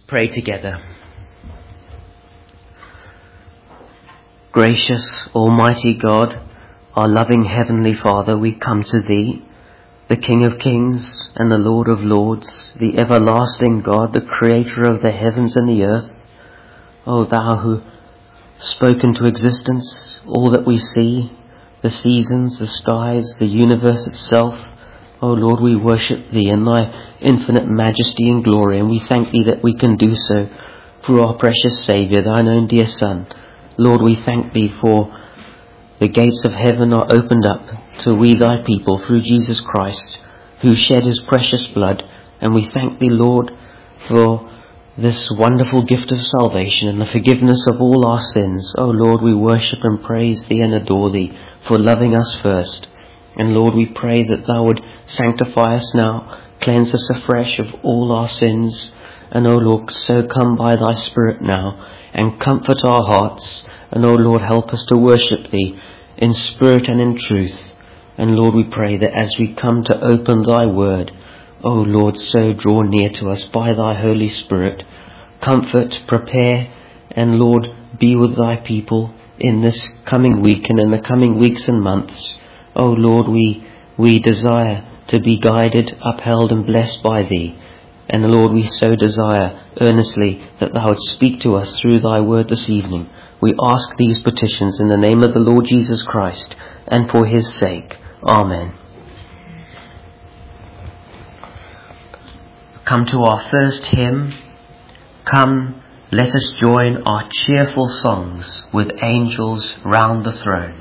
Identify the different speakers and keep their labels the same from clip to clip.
Speaker 1: pray together. Gracious Almighty God, our loving Heavenly Father, we come to Thee, the King of Kings and the Lord of Lords, the everlasting God, the Creator of the heavens and the earth. O Thou who spoke into existence all that we see, the seasons, the skies, the universe itself. O Lord, we worship Thee in Thy infinite majesty and glory, and we thank Thee that we can do so through our precious Saviour, Thine own dear Son. Lord, we thank Thee for the gates of heaven are opened up to we Thy people through Jesus Christ, who shed His precious blood, and we thank Thee, Lord, for this wonderful gift of salvation and the forgiveness of all our sins. O Lord, we worship and praise Thee and adore Thee for loving us first. And Lord, we pray that Thou would sanctify us now, cleanse us afresh of all our sins. And O Lord, so come by Thy Spirit now and comfort our hearts. And O Lord, help us to worship Thee in spirit and in truth. And Lord, we pray that as we come to open Thy word, O Lord, so draw near to us by Thy Holy Spirit. Comfort, prepare, and Lord, be with Thy people in this coming week and in the coming weeks and months. O Lord, we desire to be guided, upheld and blessed by Thee. And Lord, we so desire earnestly that Thou would speak to us through Thy word this evening. We ask these petitions in the name of the Lord Jesus Christ and for His sake. Amen. Come to our first hymn. Come, let us join our cheerful songs with angels round the throne.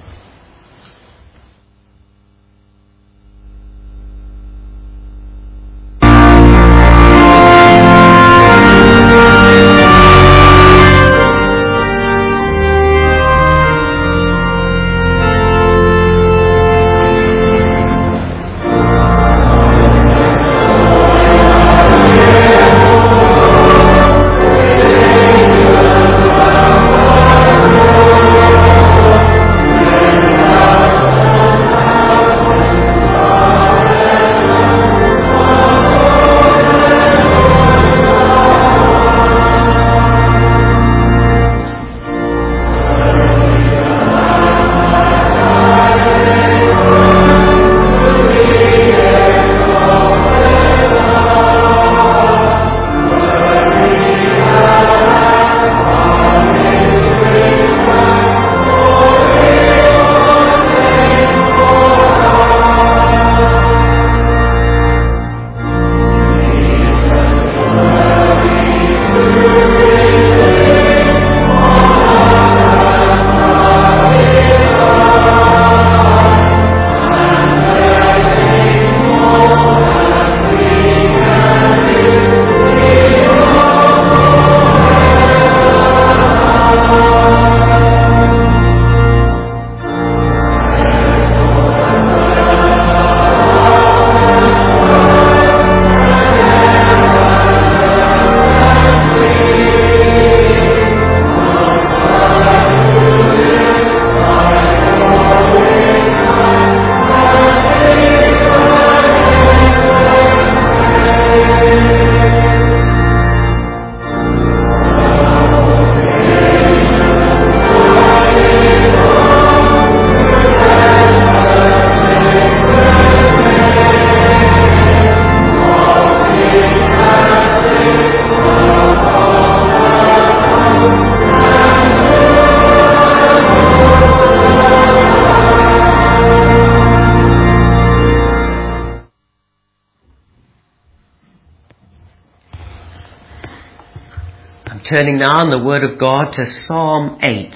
Speaker 1: Turning now in the Word of God to Psalm 8.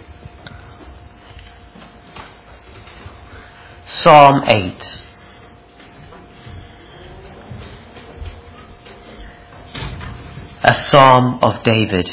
Speaker 1: Psalm 8. A Psalm of David.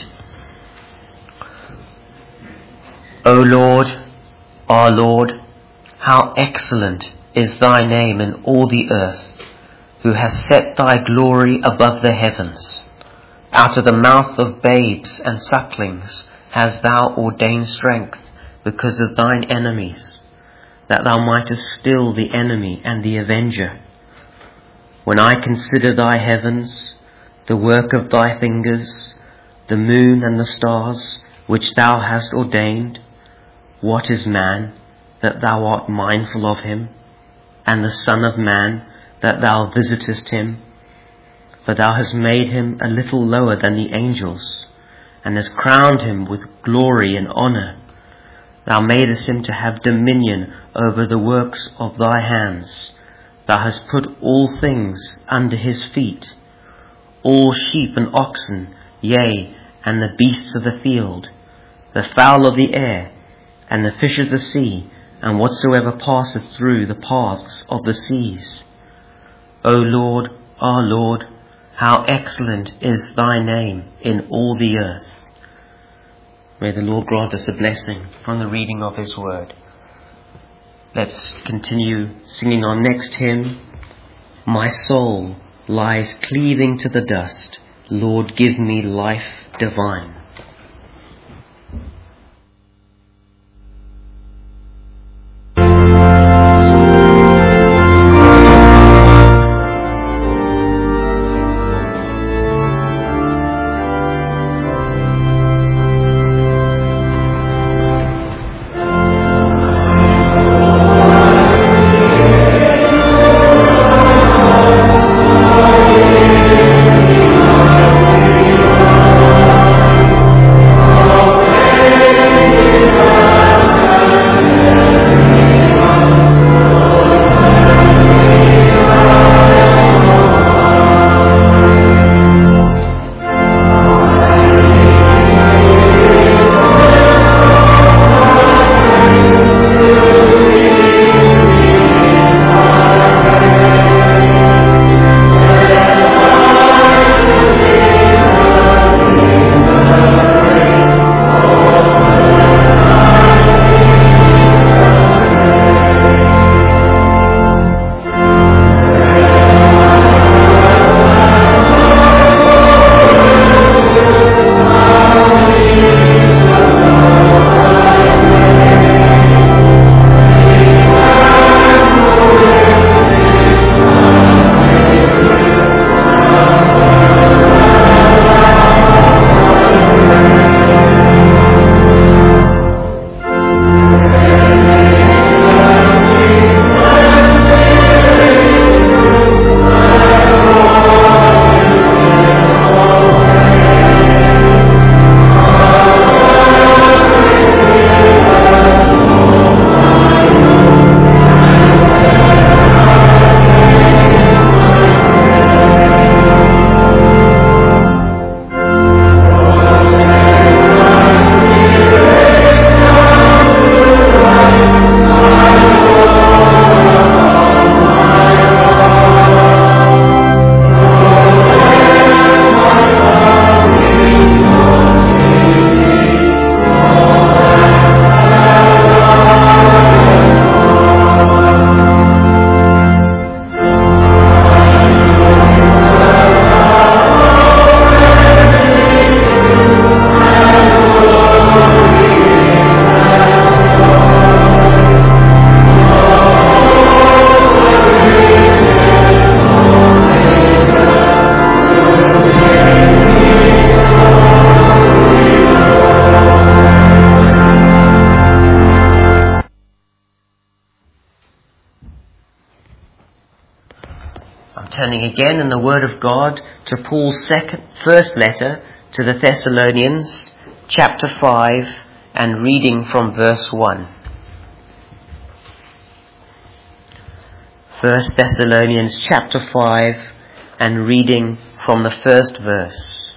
Speaker 1: O Lord, our Lord, how excellent is Thy name in all the earth, who has set Thy glory above the heavens. Out of the mouth of babes and sucklings hast Thou ordained strength because of Thine enemies, that Thou mightest still the enemy and the avenger. When I consider Thy heavens, the work of thy fingers, the moon and the stars, which thou hast ordained? What is man, that thou art mindful of him, and the Son of Man, that thou visitest him? For thou hast made him a little lower than the angels, and hast crowned him with glory and honour. Thou madest him to have dominion over the works of thy hands. Thou hast put all things under his feet, all sheep and oxen, yea, and the beasts of the field, the fowl of the air, and the fish of the sea, and whatsoever passeth through the paths of the seas. O Lord, our Lord, how excellent is thy name in all the earth. May the Lord grant us a blessing from the reading of his word. Let's continue singing our next hymn. My soul lies cleaving to the dust. Lord, give me life divine. Turning again in the Word of God to Paul's first letter to the Thessalonians, chapter 5, and reading from verse 1. 1 Thessalonians chapter 5, and reading from the first verse.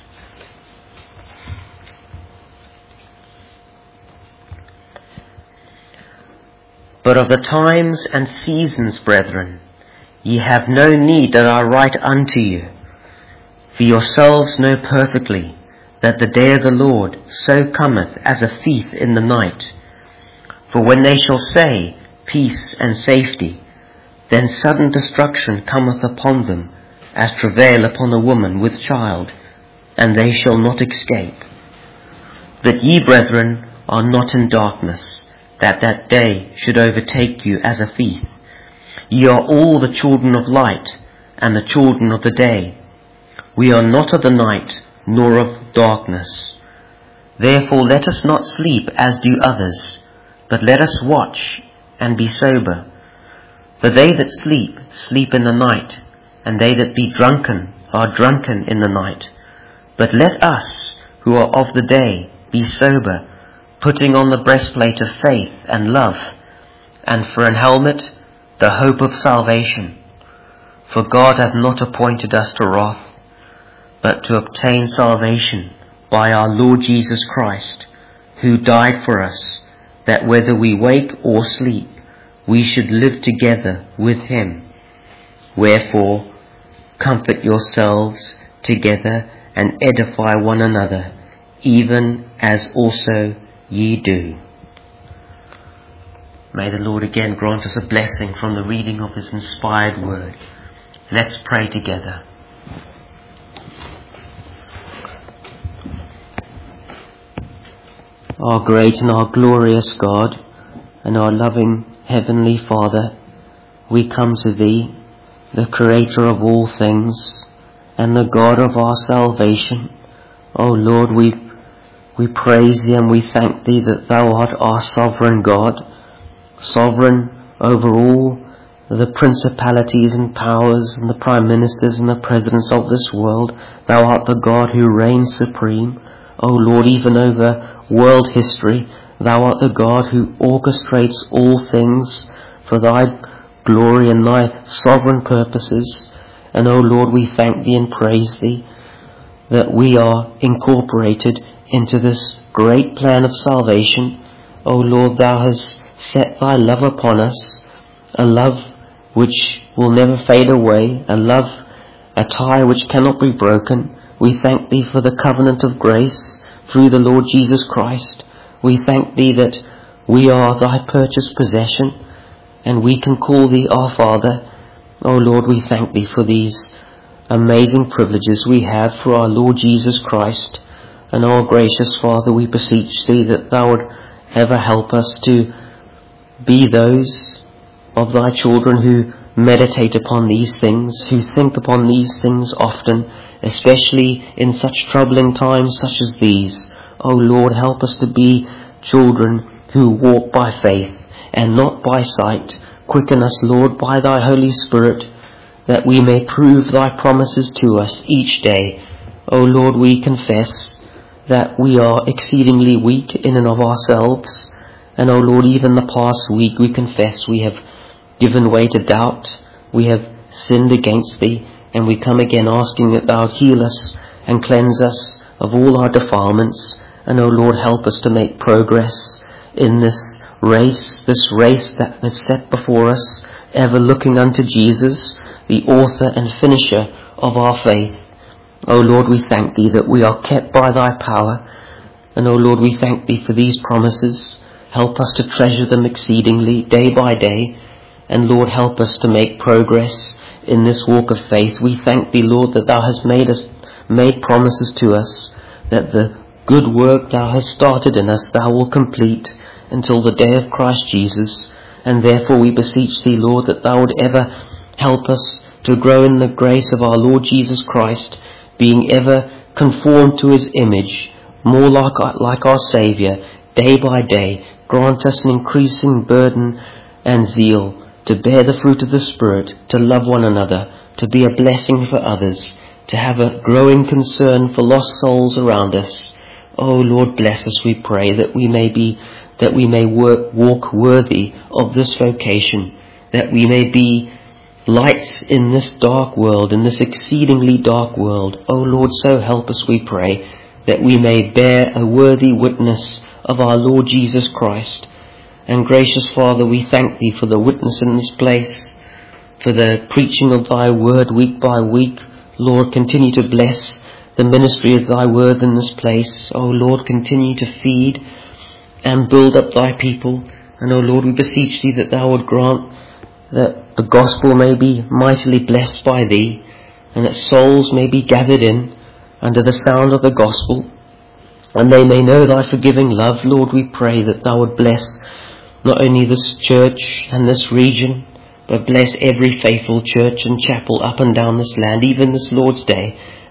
Speaker 1: But of the times and seasons, brethren, ye have no need that I write unto you. For yourselves know perfectly that the day of the Lord so cometh as a thief in the night. For when they shall say, peace and safety, then sudden destruction cometh upon them, as travail upon a woman with child, and they shall not escape. That ye, brethren, are not in darkness, that that day should overtake you as a thief. Ye are all the children of light, and the children of the day. We are not of the night, nor of darkness. Therefore let us not sleep as do others, but let us watch and be sober. For they that sleep, sleep in the night, and they that be drunken are drunken in the night. But let us, who are of the day, be sober, putting on the breastplate of faith and love, and for an helmet, the hope of salvation. For God hath not appointed us to wrath, but to obtain salvation by our Lord Jesus Christ, who died for us, that whether we wake or sleep, we should live together with him. Wherefore, comfort yourselves together and edify one another, even as also ye do. May the Lord again grant us a blessing from the reading of his inspired word. Let's pray together. Our great and our glorious God and our loving Heavenly Father, we come to thee, the Creator of all things and the God of our salvation. O Lord, we praise thee and we thank thee that thou art our sovereign God, sovereign over all the principalities and powers and the prime ministers and the presidents of this world. Thou art the God who reigns supreme. O Lord, even over world history, thou art the God who orchestrates all things for thy glory and thy sovereign purposes. And O Lord, we thank thee and praise thee that we are incorporated into this great plan of salvation. O Lord, thou hast set thy love upon us, a love which will never fade away, a tie which cannot be broken. We thank thee for the covenant of grace through the Lord Jesus Christ. We thank thee that we are thy purchased possession and we can call thee our Father. O Lord, we thank thee for these amazing privileges we have through our Lord Jesus Christ. And our gracious Father, we beseech thee that thou would ever help us to be those of thy children who meditate upon these things, who think upon these things often, especially in such troubling times such as these. O Lord, help us to be children who walk by faith and not by sight. Quicken us, Lord, by thy Holy Spirit, that we may prove thy promises to us each day. O Lord, we confess that we are exceedingly weak in and of ourselves. And O Lord, even the past week we confess we have given way to doubt, we have sinned against thee, and we come again asking that thou heal us and cleanse us of all our defilements. And O Lord, help us to make progress in this race that is set before us, ever looking unto Jesus, the author and finisher of our faith. O Lord, we thank thee that we are kept by thy power. And O Lord, we thank thee for these promises. Help us to treasure them exceedingly day by day. And Lord, help us to make progress in this walk of faith. We thank thee, Lord, that thou hast made promises to us, that the good work thou hast started in us thou wilt complete until the day of Christ Jesus. And therefore we beseech thee, Lord, that thou would ever help us to grow in the grace of our Lord Jesus Christ, being ever conformed to his image, more like our Saviour, day by day. Grant us an increasing burden and zeal to bear the fruit of the Spirit, to love one another, to be a blessing for others, to have a growing concern for lost souls around us. Oh Lord, bless us, we pray, that we may walk worthy of this vocation, that we may be lights in this dark world, in this exceedingly dark world. Oh Lord, so help us, we pray, that we may bear a worthy witness of our Lord Jesus Christ. And gracious Father, we thank thee for the witness in this place, for the preaching of thy word week by week. Lord, continue to bless the ministry of thy word in this place. O Lord, continue to feed and build up thy people. And O Lord, we beseech thee that thou would grant that the gospel may be mightily blessed by thee, and that souls may be gathered in under the sound of the gospel, and they may know thy forgiving love. Lord, we pray that thou would bless not only this church and this region, but bless every faithful church and chapel up and down this land, even this Lord's Day.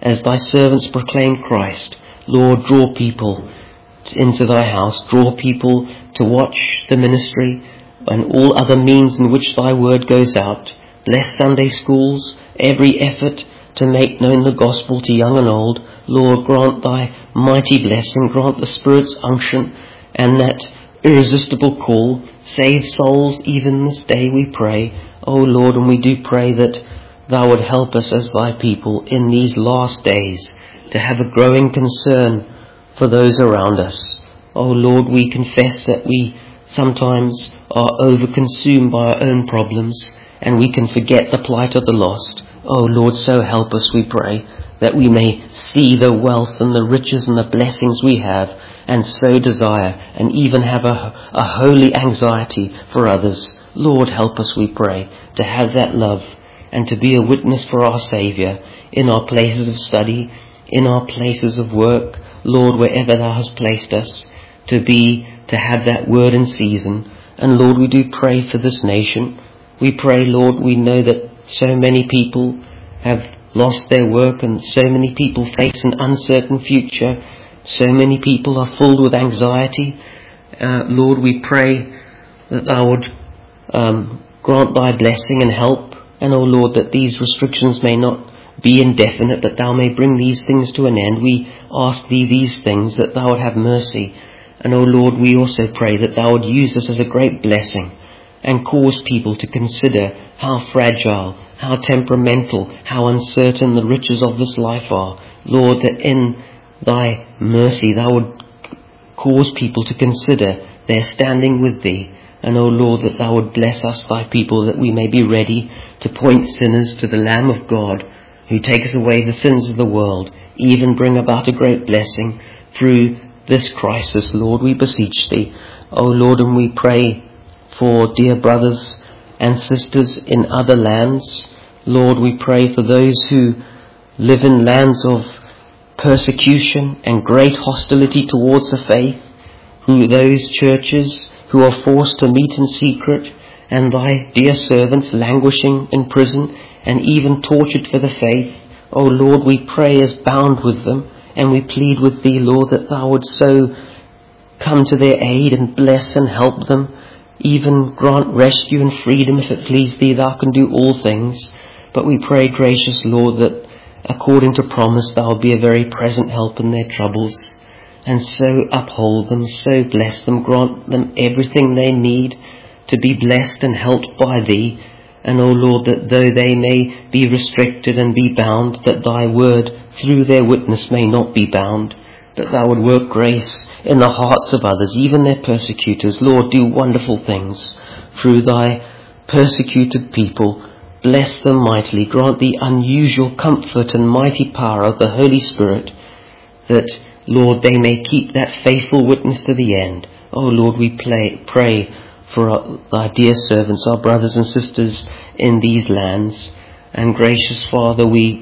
Speaker 1: as thy servants proclaim Christ, Lord, draw people into thy house, draw people to watch the ministry and all other means in which thy word goes out. Bless Sunday schools, every effort to make known the gospel to young and old. Lord, grant thy mighty blessing, grant the Spirit's unction and that irresistible call. Save souls even this day, we pray. O Lord, and we do pray that thou would help us as thy people in these last days to have a growing concern for those around us. O Lord, we confess that we sometimes are overconsumed by our own problems and we can forget the plight of the lost. O Lord, so help us, we pray, that we may see the wealth and the riches and the blessings we have and so desire and even have a holy anxiety for others. Lord, help us, we pray, to have that love and to be a witness for our Saviour in our places of study, in our places of work, Lord, wherever thou hast placed us, to have that word in season. And Lord, we do pray for this nation. We pray, Lord, we know that so many people have lost their work and so many people face an uncertain future. So many people are filled with anxiety. Lord, we pray that thou would grant thy blessing and help. And, O Lord, that these restrictions may not be indefinite, that thou may bring these things to an end. We ask thee these things, that thou would have mercy. And, O Lord, we also pray that thou would use this as a great blessing and cause people to consider how fragile, how temperamental, how uncertain the riches of this life are. Lord, that in thy mercy thou would cause people to consider their standing with thee. And, O Lord, that thou would bless us, thy people, that we may be ready to point sinners to the Lamb of God, who takes away the sins of the world, even bring about a great blessing through this crisis. Lord, we beseech thee. O Lord, and we pray for dear brothers and sisters in other lands. Lord, we pray for those who live in lands of persecution and great hostility towards the faith, those churches who are forced to meet in secret, and thy dear servants languishing in prison and even tortured for the faith. O Lord, we pray as bound with them, and we plead with thee, Lord, that thou would so come to their aid and bless and help them, even grant rescue and freedom. If it please thee, thou can do all things. But we pray, gracious Lord, that according to promise thou will be a very present help in their troubles, and so uphold them, so bless them, grant them everything they need to be blessed and helped by thee. And, O Lord, that though they may be restricted and be bound, that thy word through their witness may not be bound, that thou would work grace in the hearts of others, even their persecutors. Lord, do wonderful things through thy persecuted people. Bless them mightily. Grant the unusual comfort and mighty power of the Holy Spirit, that, Lord, they may keep that faithful witness to the end. O Lord, we pray for thy dear servants, our brothers and sisters in these lands. And gracious Father, we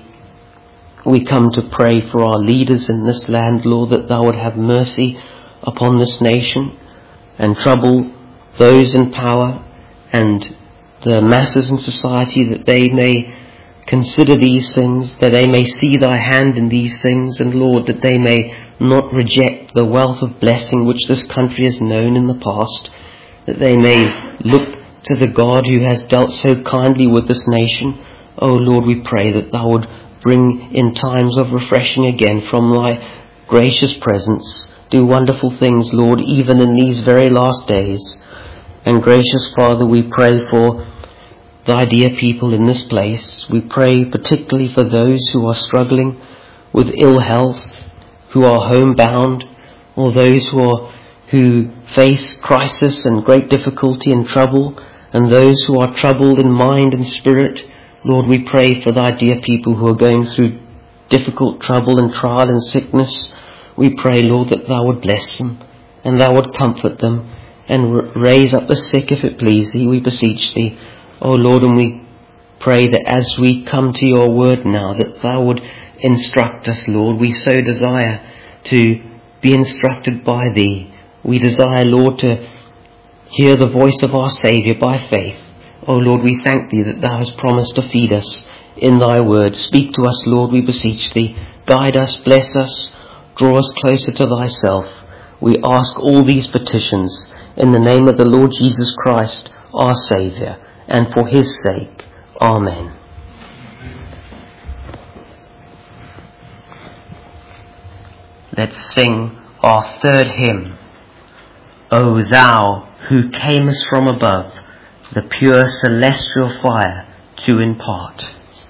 Speaker 1: come to pray for our leaders in this land, Lord, that thou would have mercy upon this nation and trouble those in power and the masses in society, that they may consider these things, that they may see thy hand in these things, and Lord, that they may not reject the wealth of blessing which this country has known in the past, that they may look to the God who has dealt so kindly with this nation. O Lord, we pray that thou would bring in times of refreshing again from thy gracious presence. Do wonderful things, Lord, even in these very last days. And gracious Father, we pray for thy dear people in this place. We pray particularly for those who are struggling with ill health, who are homebound, or those who face crisis and great difficulty and trouble, and those who are troubled in mind and spirit. Lord, we pray for thy dear people who are going through difficult trouble and trial and sickness. We pray, Lord, that thou would bless them and thou would comfort them and raise up the sick if it please thee, we beseech thee. O Lord, and we pray that as we come to your word now, that thou would instruct us, Lord. We so desire to be instructed by thee. We desire, Lord, to hear the voice of our Saviour by faith. O Lord, we thank thee that thou hast promised to feed us in thy word. Speak to us, Lord, we beseech thee. guide us, bless us, draw us closer to thyself. We ask all these petitions in the name of the Lord Jesus Christ, our Saviour, and for his sake. Amen. Let's sing our third hymn. O thou who camest from above, the pure celestial fire to impart.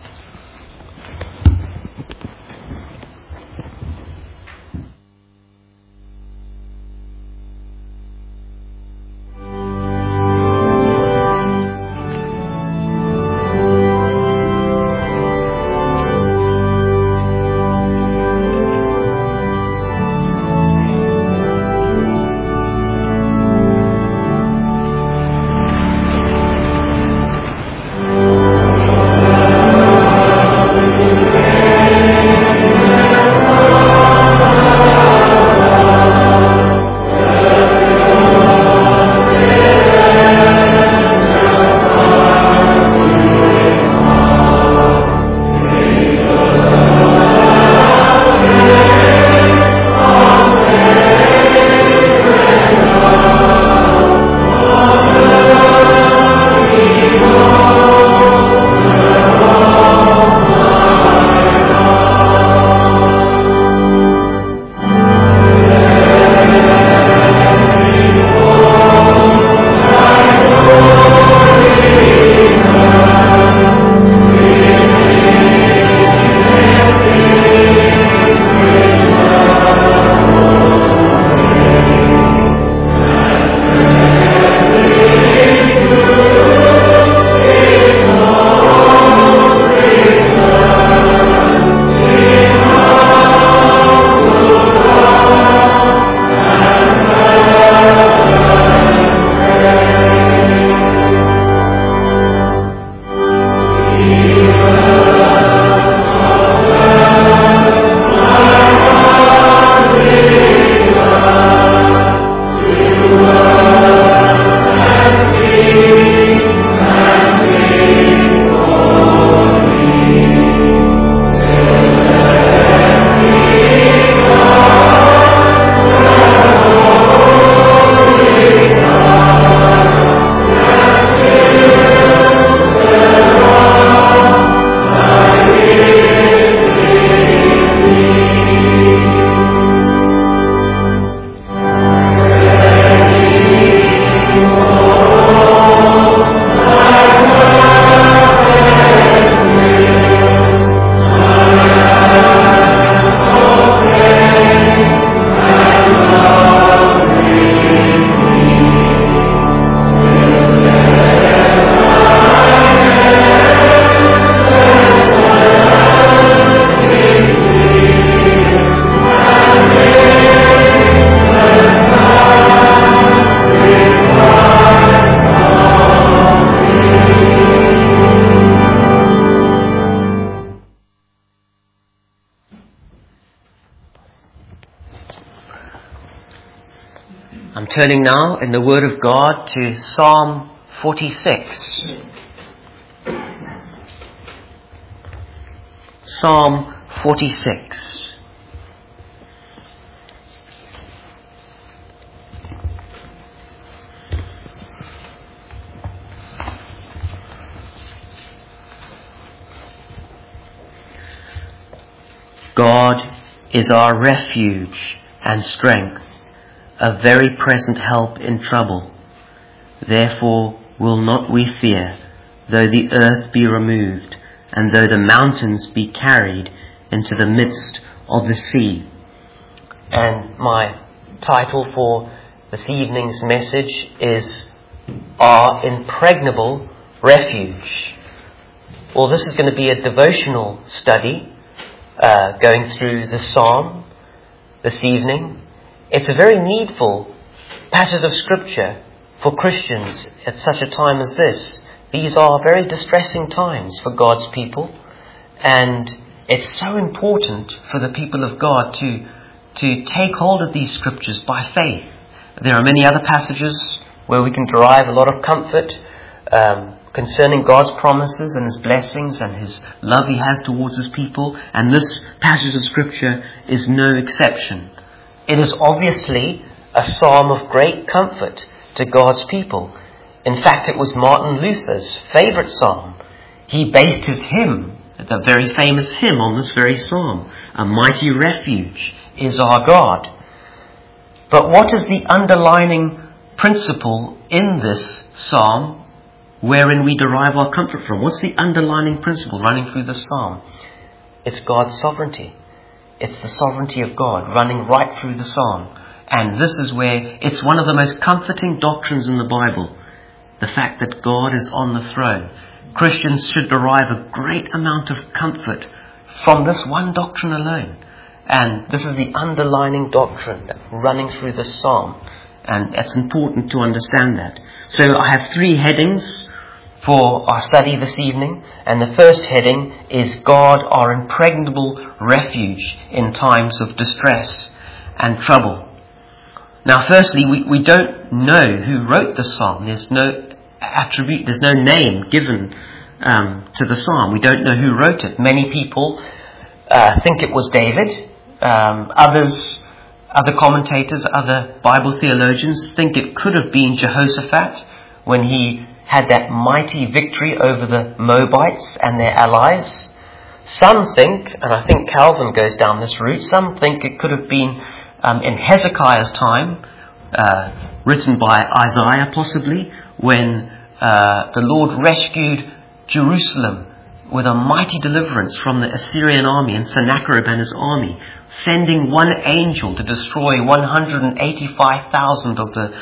Speaker 1: I'm turning now in the Word of God to Psalm 46. Psalm 46. God is our refuge and strength, a very present help in trouble. Therefore will not we fear, though the earth be removed, and though the mountains be carried into the midst of the sea. And my title for this evening's message is Our Impregnable Refuge. Well, this is going to be a devotional study going through the psalm this evening. It's a very needful passage of Scripture for Christians at such a time as this. These are very distressing times for God's people, and it's so important for the people of God to take hold of these Scriptures by faith. There are many other passages where we can derive a lot of comfort concerning God's promises and His blessings and His love He has towards His people. And this passage of Scripture is no exception. It is obviously a psalm of great comfort to God's people. In fact, it was Martin Luther's favourite psalm. He based his hymn, the very famous hymn, on this very psalm. A mighty refuge is our God. But what is the underlining principle in this psalm wherein we derive our comfort from? What's the underlining principle running through the psalm? It's God's sovereignty. It's the sovereignty of God running right through the psalm. And this is where it's one of the most comforting doctrines in the Bible. The fact that God is on the throne. Christians should derive a great amount of comfort from this one doctrine alone. And this is the underlining doctrine running through the psalm. And it's important to understand that. So I have 3 headings for our study this evening. And the first heading is God, our impregnable refuge in times of distress and trouble. Now, firstly, we don't know who wrote the psalm. There's no attribute, there's no name given to the psalm. We don't know who wrote it. Many people think it was David. Other commentators, other Bible theologians think it could have been Jehoshaphat when he had that mighty victory over the Moabites and their allies. Some think, and I think Calvin goes down this route, some think it could have been in Hezekiah's time, written by Isaiah possibly, when the Lord rescued Jerusalem with a mighty deliverance from the Assyrian army and Sennacherib and his army, sending one angel to destroy 185,000 of the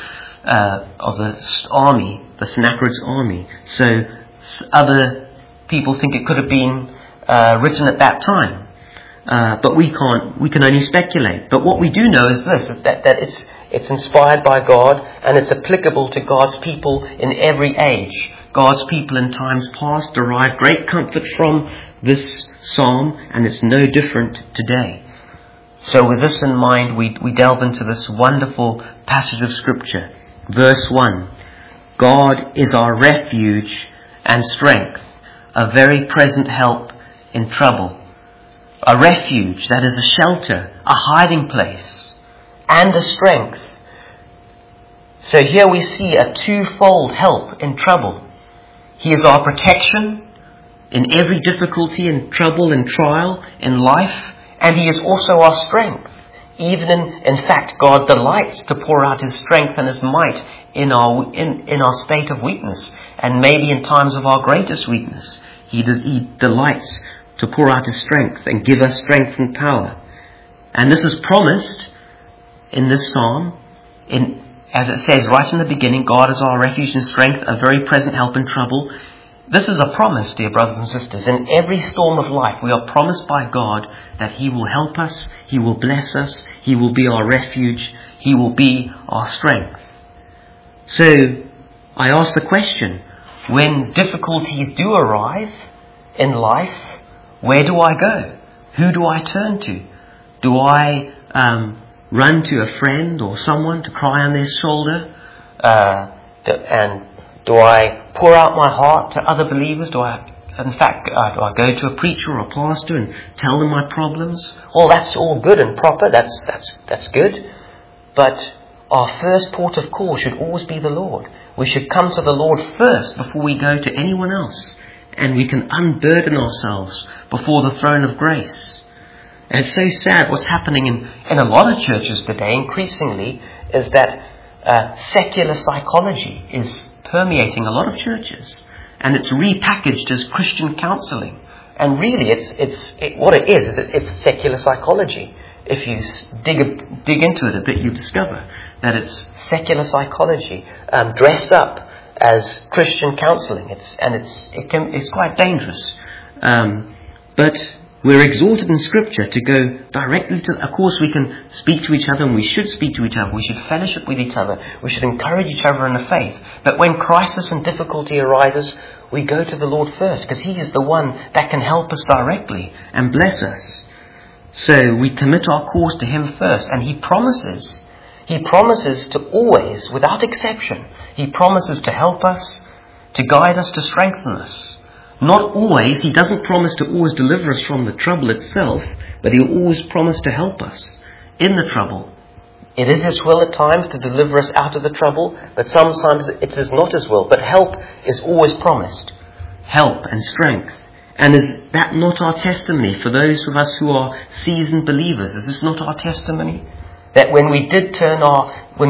Speaker 1: army, the Sennacherib's army. So other people think it could have been written at that time. But we can only speculate. But what we do know is this, that it's inspired by God and it's applicable to God's people in every age. God's people in times past derived great comfort from this psalm, and it's no different today. So with this in mind, we delve into this wonderful passage of Scripture. Verse 1, God is our refuge and strength, a very present help in trouble. A refuge, that is a shelter, a hiding place, and a strength. So here we see a twofold help in trouble. He is our protection in every difficulty and trouble and trial in life, and He is also our strength. Even in fact, God delights to pour out His strength and His might in our state of weakness, and maybe in times of our greatest weakness. He delights to pour out His strength and give us strength and power. And this is promised in this psalm, as it says right in the beginning, God is our refuge and strength, a very present help in trouble. This is a promise, dear brothers and sisters. In every storm of life, we are promised by God that He will help us, He will bless us, He will be our refuge, He will be our strength. So, I ask the question, when difficulties do arrive in life, where do I go? Who do I turn to? Do I run to a friend or someone to cry on their shoulder? And do I pour out my heart to other believers? Do I go to a preacher or a pastor and tell them my problems? Well, that's all good and proper. That's good. But our first port of call should always be the Lord. We should come to the Lord first before we go to anyone else. And we can unburden ourselves before the throne of grace. And it's so sad what's happening in a lot of churches today, increasingly, is that secular psychology is permeating a lot of churches. And it's repackaged as Christian counseling. And really, it's secular psychology. If you dig into it a bit, you discover that it's secular psychology dressed up as Christian counseling. It's quite dangerous. But we're exhorted in Scripture to go directly to... Of course, we can speak to each other, and we should speak to each other. We should fellowship with each other. We should encourage each other in the faith. But when crisis and difficulty arises, we go to the Lord first, because He is the one that can help us directly and bless us. So we commit our cause to Him first, and He promises to always, without exception, He promises to help us, to guide us, to strengthen us. Not always, He doesn't promise to always deliver us from the trouble itself, but He'll always promise to help us in the trouble. It is His will at times to deliver us out of the trouble, but sometimes it is not His will. But help is always promised. Help and strength. And is that not our testimony for those of us who are seasoned believers? Is this not our testimony? That when we did turn to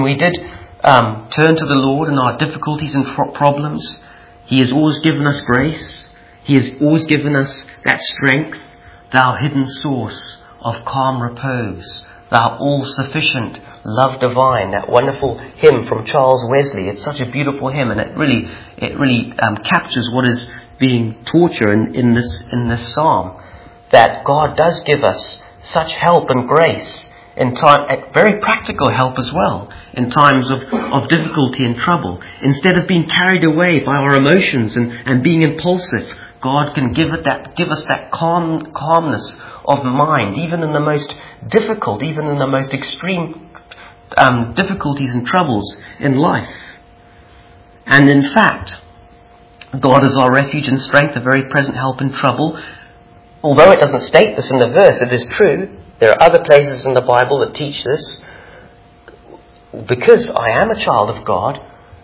Speaker 1: the Lord in our difficulties and problems, He has always given us grace. He has always given us that strength, thou hidden source of calm repose, thou all-sufficient love divine, that wonderful hymn from Charles Wesley. It's such a beautiful hymn, and it really captures what is being taught here in this psalm, that God does give us such help and grace in time, very practical help as well, in times of difficulty and trouble. Instead of being carried away by our emotions and being impulsive, God can give us that calmness of mind, even in the most difficult, even in the most extreme difficulties and troubles in life. And in fact, God is our refuge and strength, a very present help in trouble. Although it doesn't state this in the verse, it is true. There are other places in the Bible that teach this. Because I am a child of God,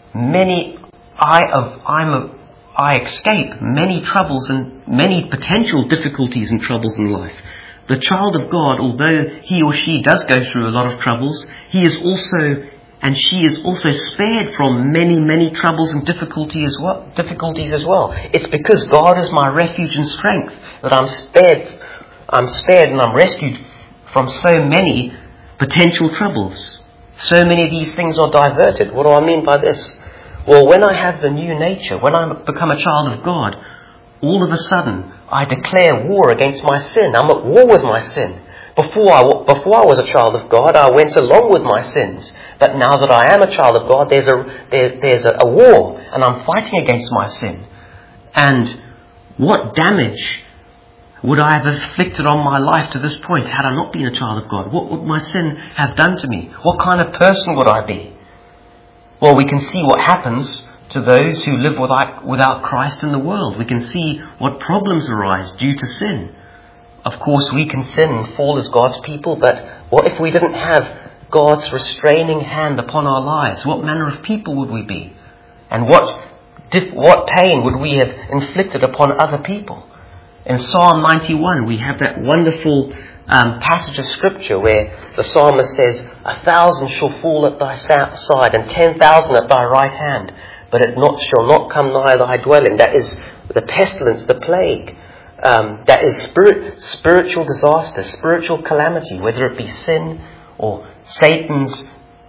Speaker 1: I escape many troubles and many potential difficulties and troubles in life. The child of God, although he or she does go through a lot of troubles, he is also and she is also spared from many, many troubles and difficulties as well. It's because God is my refuge and strength that I'm spared and I'm rescued from so many potential troubles. So many of these things are diverted. What do I mean by this? Well, when I have the new nature, when I become a child of God, all of a sudden I declare war against my sin. I'm at war with my sin. Before I was a child of God, I went along with my sins. But now that I am a child of God, there's a war, and I'm fighting against my sin. And what damage would I have inflicted on my life to this point had I not been a child of God? What would my sin have done to me? What kind of person would I be? Well, we can see what happens to those who live without Christ in the world. We can see what problems arise due to sin. Of course, we can sin and fall as God's people, but what if we didn't have God's restraining hand upon our lives? What manner of people would we be? And what pain would we have inflicted upon other people? In Psalm 91, we have that wonderful passage of Scripture where the psalmist says, 1,000 shall fall at thy side and 10,000 at thy right hand, but it shall not come nigh thy dwelling. That is the pestilence, the plague. That is spiritual disaster, spiritual calamity, whether it be sin or Satan's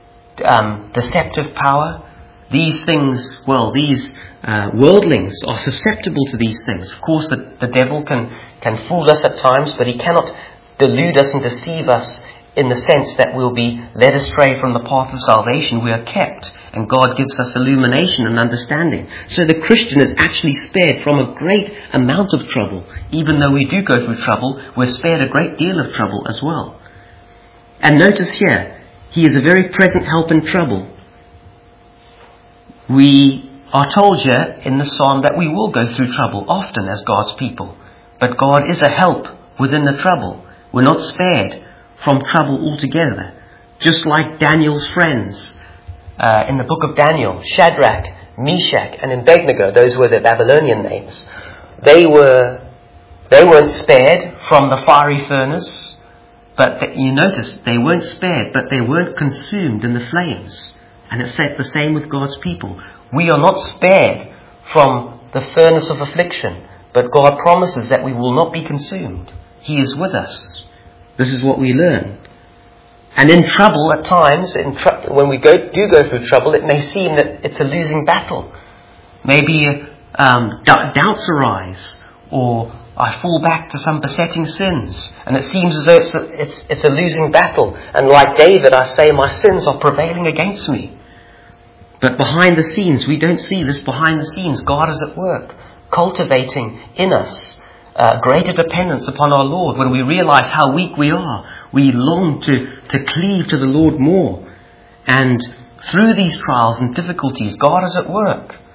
Speaker 1: deceptive power. These things, these worldlings are susceptible to these things. Of course, the devil can fool us at times, but he cannot delude us and deceive us in the sense that we'll be led astray from the path of salvation. We are kept, and God gives us illumination and understanding. So the Christian is actually spared from a great amount of trouble. Even though we do go through trouble, we're spared a great deal of trouble as well. And notice here, He is a very present help in trouble. We are told here in the psalm that we will go through trouble often as God's people. But God is a help within the trouble. We're not spared from trouble altogether. Just like Daniel's friends in the book of Daniel, Shadrach, Meshach and Abednego, those were their Babylonian names. They weren't spared from the fiery furnace. But you notice they weren't spared, but they weren't consumed in the flames. And it's said the same with God's people. We are not spared from the furnace of affliction, but God promises that we will not be consumed. He is with us. This is what we learn. And in trouble, at times, when we do go through trouble, it may seem that it's a losing battle. Maybe doubts arise, or I fall back to some besetting sins, and it seems as though it's a losing battle. And like David, I say, my sins are prevailing against me. But behind the scenes, we don't see this behind the scenes. God is at work, cultivating in us greater dependence upon our Lord. When we realize how weak we are, we long to cleave to the Lord more. And through these trials and difficulties, God is at work.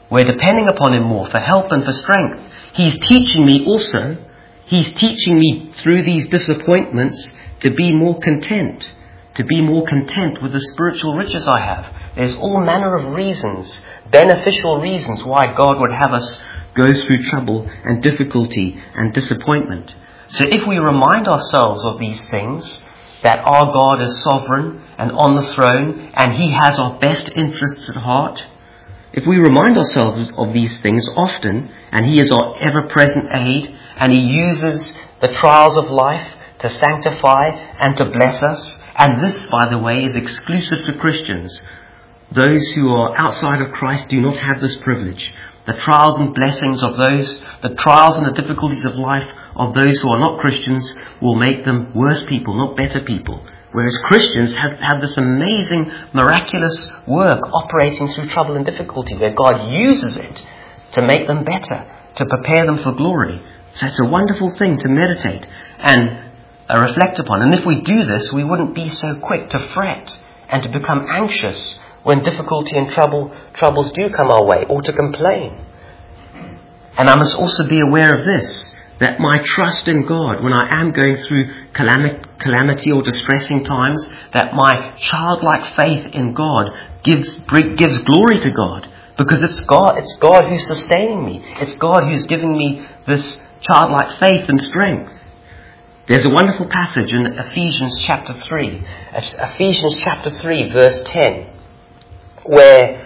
Speaker 1: We're depending upon Him more for help and for strength. He's teaching me also. He's teaching me through these disappointments to be more content. To be more content with the spiritual riches I have. There's all manner of reasons, beneficial reasons why God would have us go through trouble and difficulty and disappointment. So if we remind ourselves of these things, that our God is sovereign and on the throne and He has our best interests at heart, if we remind ourselves of these things often, and He is our ever-present aid, and He uses the trials of life to sanctify and to bless us, and this, by the way, is exclusive to Christians. Those who are outside of Christ do not have this privilege. The trials and blessings of those, the trials and the difficulties of life of those who are not Christians will make them worse people, not better people. Whereas Christians have this amazing, miraculous work operating through trouble and difficulty, where God uses it to make them better, to prepare them for glory. So it's a wonderful thing to meditate and reflect upon. And if we do this, we wouldn't be so quick to fret and to become anxious when difficulty and troubles do come our way, or to complain. And I must also be aware of this, that my trust in God, when I am going through calamity or distressing times, that my childlike faith in God gives glory to God, because it's God who's sustaining me. It's God who's giving me this childlike faith and strength. There's a wonderful passage in Ephesians chapter 3. Ephesians chapter 3 verse 10, where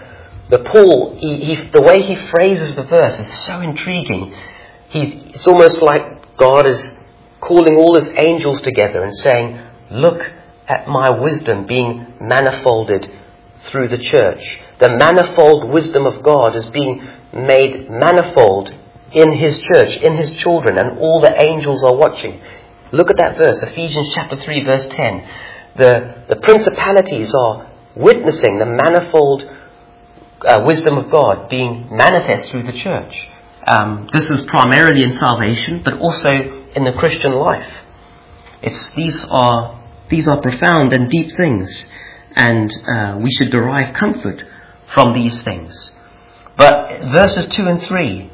Speaker 1: the way he phrases the verse is so intriguing. It's almost like God is calling all His angels together and saying, look at my wisdom being manifolded through the church. The manifold wisdom of God is being made manifold in His church, in His children, and all the angels are watching. Look at that verse, Ephesians chapter 3 verse 10. The principalities are witnessing the manifold wisdom of God being manifest through the church. This is primarily in salvation, but also in the Christian life. These are profound and deep things, and we should derive comfort from these things. But verses 2 and 3,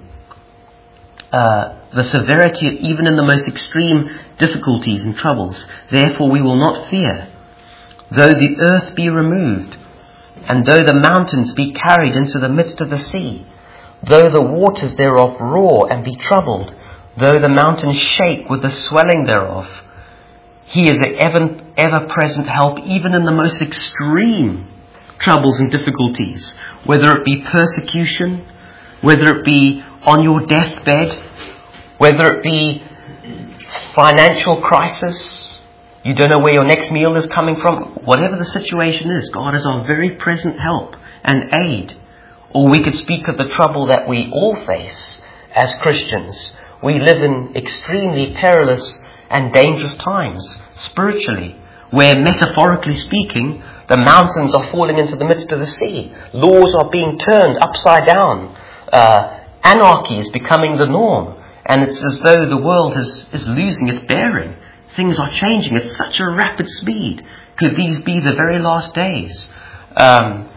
Speaker 1: the severity even in the most extreme difficulties and troubles. Therefore we will not fear, though the earth be removed, and though the mountains be carried into the midst of the sea, though the waters thereof roar and be troubled, though the mountains shake with the swelling thereof. He is an ever-present help even in the most extreme troubles and difficulties, whether it be persecution, whether it be on your deathbed, whether it be financial crisis, you don't know where your next meal is coming from. Whatever the situation is, God is our very present help and aid. Or we could speak of the trouble that we all face as Christians. We live in extremely perilous and dangerous times spiritually, where metaphorically speaking, the mountains are falling into the midst of the sea. Laws are being turned upside down. Anarchy is becoming the norm. And it's as though the world is losing its bearing. Things are changing at such a rapid speed. Could these be the very last days? And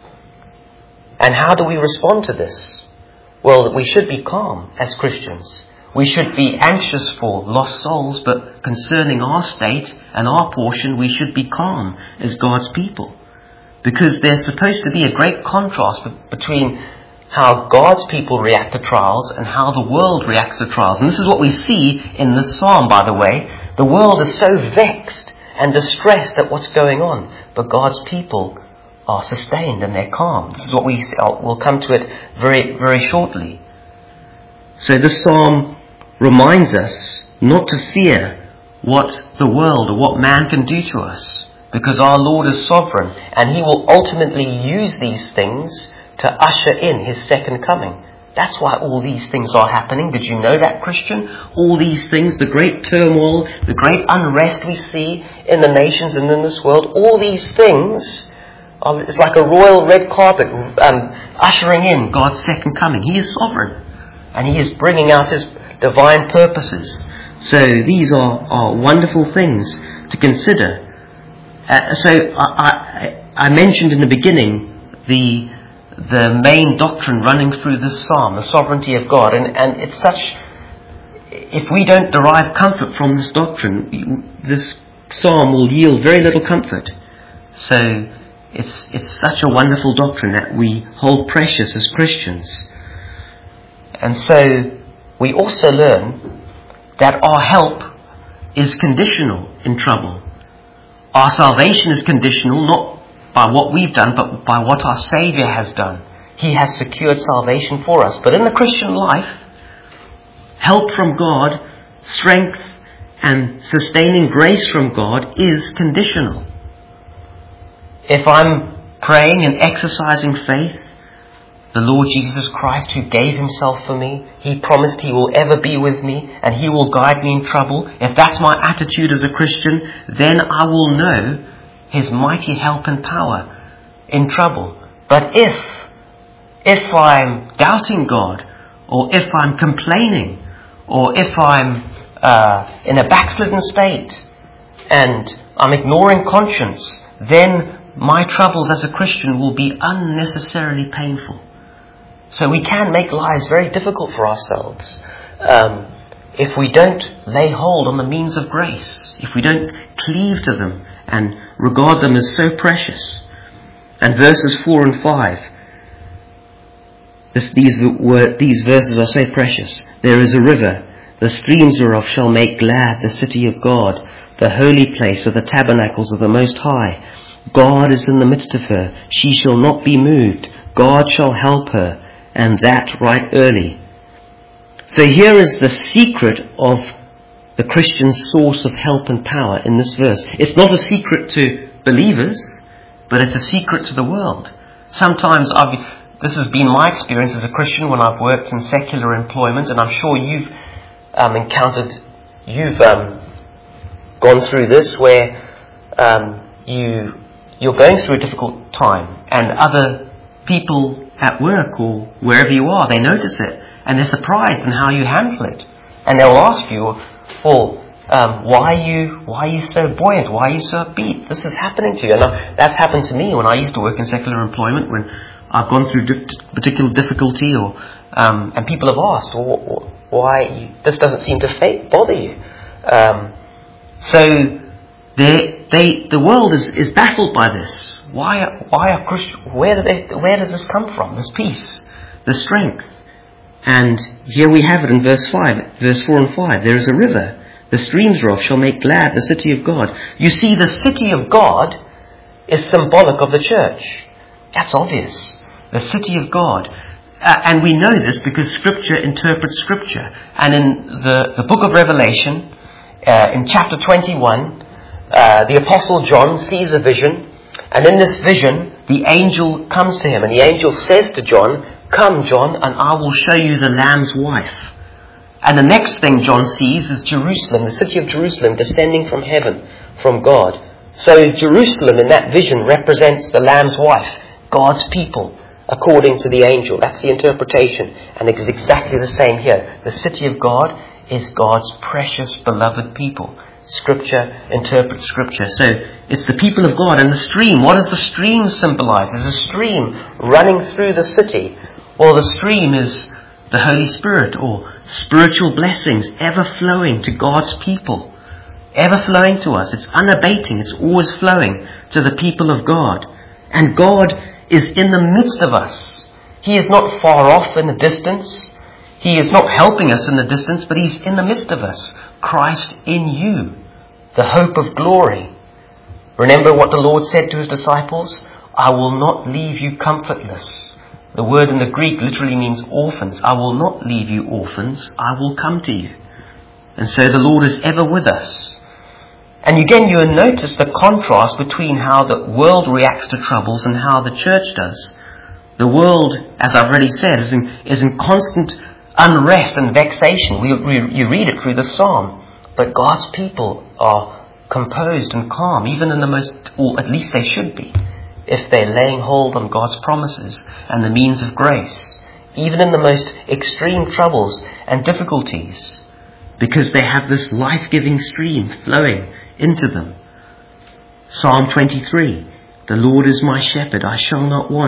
Speaker 1: how do we respond to this? Well, we should be calm as Christians. We should be anxious for lost souls, but concerning our state and our portion, we should be calm as God's people. Because there's supposed to be a great contrast between how God's people react to trials and how the world reacts to trials. And this is what we see in this psalm, by the way. The world is so vexed and distressed at what's going on, but God's people are sustained and they're calm. This is what we'll come to it very, very shortly. So this psalm reminds us not to fear what the world or what man can do to us, because our Lord is sovereign and He will ultimately use these things to usher in His second coming. That's why all these things are happening. Did you know that, Christian? All these things, the great turmoil, the great unrest we see in the nations and in this world, all these things it's like a royal red carpet ushering in God's second coming. He is sovereign and He is bringing out His divine purposes. So these are wonderful things to consider. So I mentioned in the beginning the main doctrine running through this psalm, the sovereignty of God. And it's such, if we don't derive comfort from this doctrine, this psalm will yield very little comfort. So it's such a wonderful doctrine that we hold precious as Christians. And so we also learn that our help is conditional in trouble. Our salvation is conditional not by what we've done, but by what our Saviour has done. He has secured salvation for us. But in the Christian life, help from God, strength and sustaining grace from God is conditional. If I'm praying and exercising faith, the Lord Jesus Christ, who gave himself for me, he promised he will ever be with me and he will guide me in trouble. If that's my attitude as a Christian, then I will know his mighty help and power in trouble. But if I'm doubting God, or if I'm complaining, or if I'm in a backslidden state and I'm ignoring conscience, then my troubles as a Christian will be unnecessarily painful. So we can make lives very difficult for ourselves if we don't lay hold on the means of grace, if we don't cleave to them and regard them as so precious. And verses 4 and 5, these verses are so precious. There is a river, the streams whereof shall make glad the city of God, the holy place of the tabernacles of the Most High. God is in the midst of her, she shall not be moved. God shall help her, and that right early. So here is the secret of the Christian source of help and power in this verse. It's not a secret to believers, but it's a secret to the world. Sometimes this has been my experience as a Christian when I've worked in secular employment, and I'm sure you've gone through this, where you're going through a difficult time, and other people at work or wherever you are, they notice it, and they're surprised in how you handle it, and they'll ask you, why are you so buoyant? Why are you so upbeat? This is happening to you. And that's happened to me when I used to work in secular employment, when I've gone through particular difficulty, and people have asked, why this doesn't seem to bother you. So the world is baffled by this. Why are Christians? Where does this come from? This peace, this strength. And here we have it in verse 4 and 5. There is a river, the streams whereof shall make glad the city of God. You see, the city of God is symbolic of the church. That's obvious. The city of God. And we know this because Scripture interprets Scripture. And in the book of Revelation, in chapter 21, the Apostle John sees a vision. And in this vision, the angel comes to him. And the angel says to John, "Come, John, and I will show you the Lamb's wife." And the next thing John sees is Jerusalem, the city of Jerusalem, descending from heaven, from God. So Jerusalem in that vision represents the Lamb's wife, God's people, according to the angel. That's the interpretation. And it's exactly the same here. The city of God is God's precious, beloved people. Scripture interprets Scripture. So it's the people of God. And the stream, what does the stream symbolize? There's a stream running through the city. Well, the stream is the Holy Spirit, or spiritual blessings ever flowing to God's people. Ever flowing to us. It's unabating. It's always flowing to the people of God. And God is in the midst of us. He is not far off in the distance. He is not helping us in the distance, but He's in the midst of us. Christ in you, the hope of glory. Remember what the Lord said to His disciples? I will not leave you comfortless. The word in the Greek literally means orphans. I will not leave you orphans. I will come to you. And so the Lord is ever with us. And again, you will notice the contrast between how the world reacts to troubles and how the church does. The world, as I've already said, is in constant unrest and vexation. You read it through the psalm. But God's people are composed and calm, even in the most, or at least they should be, if they're laying hold on God's promises and the means of grace, even in the most extreme troubles and difficulties, because they have this life-giving stream flowing into them. Psalm 23, the Lord is my shepherd, I shall not want.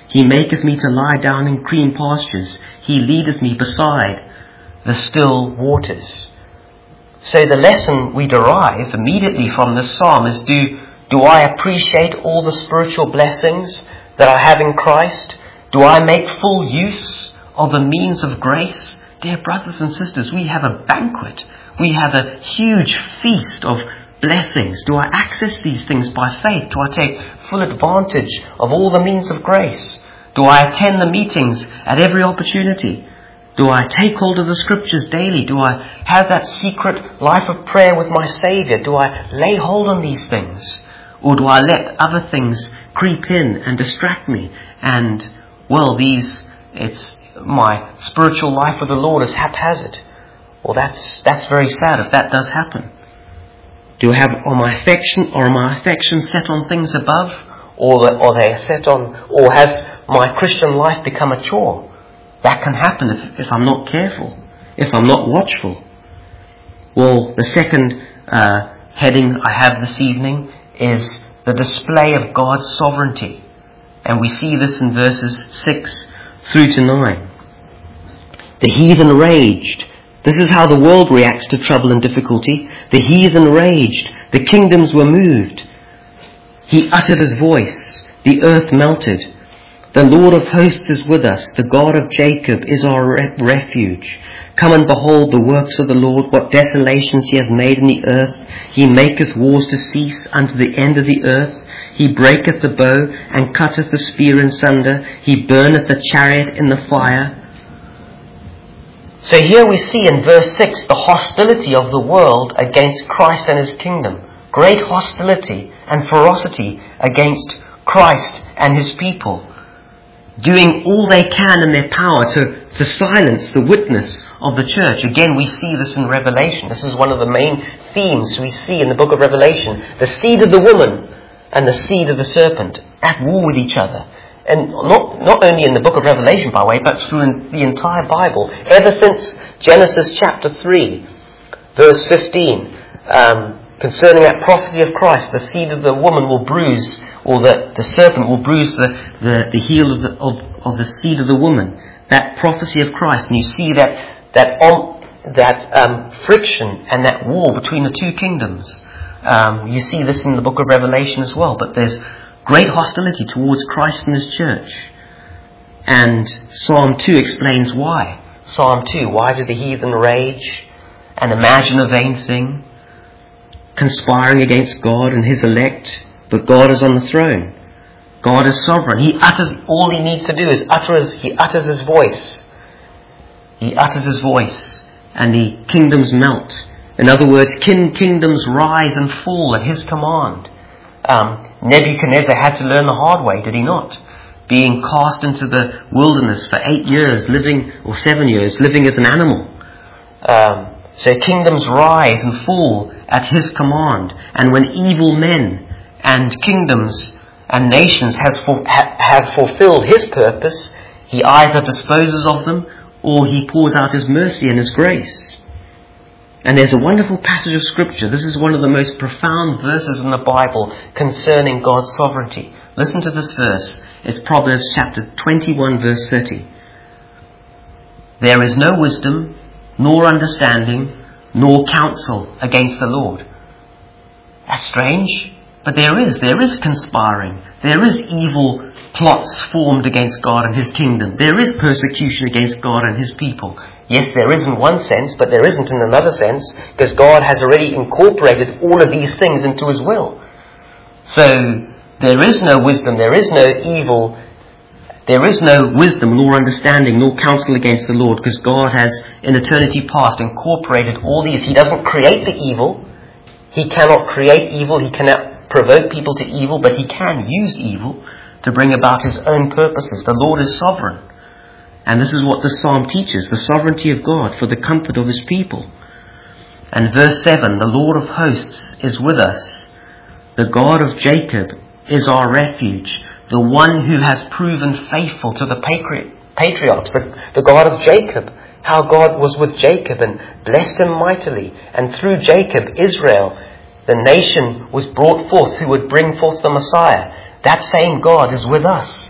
Speaker 1: He maketh me to lie down in green pastures. He leadeth me beside the still waters. So the lesson we derive immediately from this psalm is, do I appreciate all the spiritual blessings that I have in Christ? Do I make full use of the means of grace? Dear brothers and sisters, we have a banquet. We have a huge feast of blessings. Do I access these things by faith? Do I take full advantage of all the means of grace? Do I attend the meetings at every opportunity? Do I take hold of the scriptures daily? Do I have that secret life of prayer with my Saviour? Do I lay hold on these things? Or do I let other things creep in and distract me? And, well, it's my spiritual life with the Lord is haphazard. Well, that's very sad if that does happen. Are my affections set on things above? Or has my Christian life become a chore? That can happen if I'm not careful, if I'm not watchful. Well, the second heading I have this evening is the display of God's sovereignty. And we see this in verses 6 through to 9. The heathen raged. This is how the world reacts to trouble and difficulty. The heathen raged. The kingdoms were moved. He uttered his voice. The earth melted. The Lord of hosts is with us. The God of Jacob is our refuge. Come and behold the works of the Lord, what desolations he hath made in the earth. He maketh wars to cease unto the end of the earth. He breaketh the bow and cutteth the spear in sunder. He burneth the chariot in the fire. So here we see in verse 6 the hostility of the world against Christ and his kingdom. Great hostility and ferocity against Christ and his people. Doing all they can in their power to silence the witness of the church. Again, we see this in Revelation. This is one of the main themes we see in the book of Revelation. The seed of the woman and the seed of the serpent at war with each other. And not only in the book of Revelation, by the way, but through the entire Bible. Ever since Genesis chapter 3, verse 15, concerning that prophecy of Christ, the seed of the woman will bruise, or the serpent will bruise the heel of the seed of the woman. That prophecy of Christ, and you see that friction and that war between the two kingdoms. You see this in the book of Revelation as well. But there's great hostility towards Christ and his church. And Psalm 2 explains why. Psalm 2, why do the heathen rage and imagine a vain thing, conspiring against God and his elect? But God is on the throne. God is sovereign. He utters, all he needs to do is he utters his voice. He utters his voice and the kingdoms melt. In other words, kingdoms rise and fall at his command. Nebuchadnezzar had to learn the hard way, did he not? Being cast into the wilderness for 8 years, 7 years, living as an animal. So kingdoms rise and fall at his command. And when evil men and kingdoms and nations have fulfilled his purpose, he either disposes of them or he pours out his mercy and his grace. And there's a wonderful passage of scripture. This is one of the most profound verses in the Bible concerning God's sovereignty. Listen to this verse. It's Proverbs chapter 21 verse 30. There is no wisdom, nor understanding, nor counsel against the Lord. That's strange. But there is conspiring. There is evil plots formed against God and his kingdom. There is persecution against God and his people. Yes, there is in one sense, but there isn't in another sense, because God has already incorporated all of these things into his will. So there is no wisdom, there is no evil, there is no wisdom, nor understanding, nor counsel against the Lord, because God has in eternity past incorporated all these. He doesn't create the evil. He cannot create evil. He cannot provoke people to evil, but he can use evil to bring about his own purposes. The Lord is sovereign. And this is what the psalm teaches, the sovereignty of God for the comfort of his people. And verse 7, the Lord of hosts is with us. The God of Jacob is our refuge. The one who has proven faithful to the patriarchs, the God of Jacob. How God was with Jacob and blessed him mightily. And through Jacob, Israel, the nation was brought forth who would bring forth the Messiah. That same God is with us.